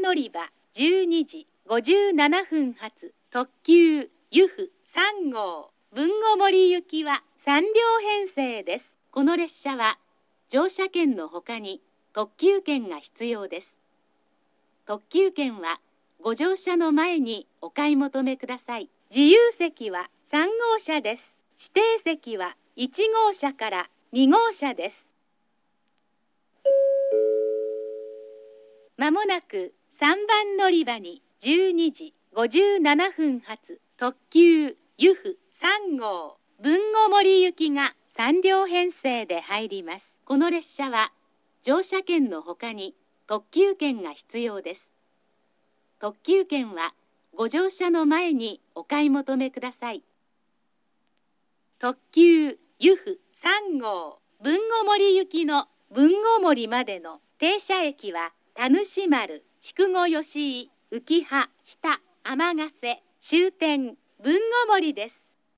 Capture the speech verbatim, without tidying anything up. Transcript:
乗り場じゅうにじごじゅうななふん発特急ゆふさんごう豊後森行きはさんりょう編成です。この列車は乗車券のほかに特急券が必要です。特急券はご乗車の前にお買い求めください。自由席はさんごうしゃです。指定席はいちごうしゃからにごうしゃです。まもなくさんばん乗り場にじゅうにじごじゅうななふん発特急ゆふさんごう豊後森行きがさんりょう編成で入ります。この列車は乗車券のほかに特急券が必要です。特急券はご乗車の前にお買い求めください。特急ゆふさんごう豊後森行きの豊後森までの停車駅は田主丸、筑後吉井、浮羽、日田、天ヶ瀬、終点豊後森です。